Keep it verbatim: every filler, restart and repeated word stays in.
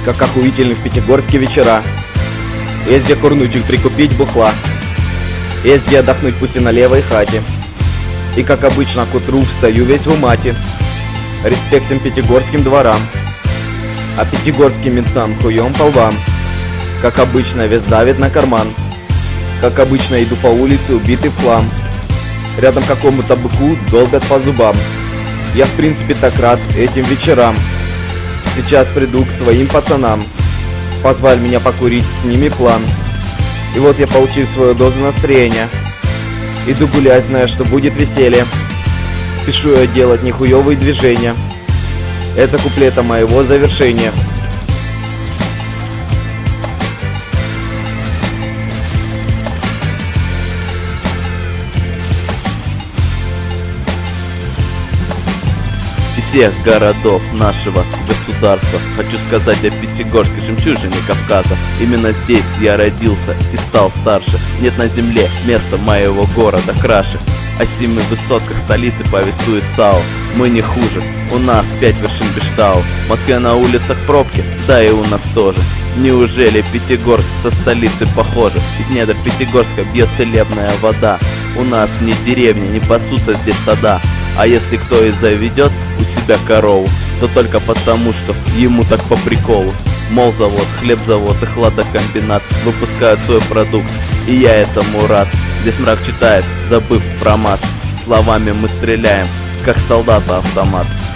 как охуительны в Пятигорске вечера. Есть где курнуть и прикупить бухла, есть где отдохнуть пусть и на левой хате. И как обычно к утру встаю весь в умате. Респект всем пятигорским дворам, а пятигорским ментам хуем по лбам. Как обычно вес давит на карман, как обычно иду по улице убитый в хлам. Рядом какому-то быку долбят по зубам. Я в принципе так рад этим вечерам. Сейчас приду к своим пацанам, позвали меня покурить, с ними план. И вот я получил свою дозу настроения. Иду гулять, зная, что будет веселье. Спешу я делать нихуевые движения. Это куплета моего завершения. Всех городов нашего государства хочу сказать о Пятигорске, жемчужине Кавказа. Именно здесь я родился и стал старше. Нет на земле места моего города краше. О семи высотках столицы повествует САУ. Мы не хуже, у нас пять вершин без штау. В Москве на улицах пробки, да и у нас тоже. Неужели Пятигорск со столицей похоже? Из недр Пятигорска бьет целебная вода. У нас ни деревни, не пасутся здесь стада. А если кто и заведет у себя корову, то только потому, что ему так по приколу. Молзавод, хлебзавод и хладокомбинат выпускают свой продукт, и я этому рад. Здесь мрак читает, забыв про мат. Словами мы стреляем, как солдата автомат.